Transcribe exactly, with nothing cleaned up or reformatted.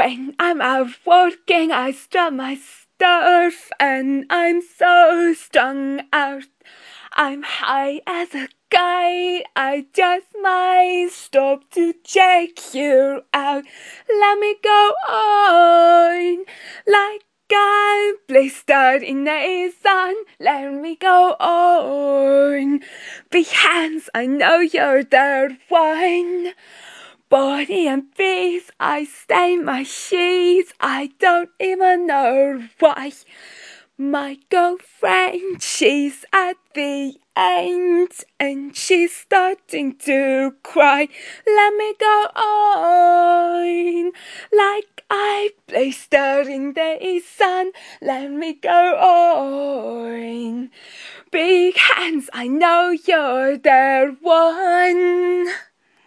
When I'm out working, I strut my stuff, and I'm so strung out. I'm high as a kite, I just might stop to check you out. Let me go on, like I'm blistered in the sun. Let me go on, big hands, I know you're the one. Body and face, I stain my sheets, I don't even know why. My girlfriend, she's at the end, and she's starting to cry. Let me go on, like I placed her in the sun. Let me go on, big hands, I know you're the one.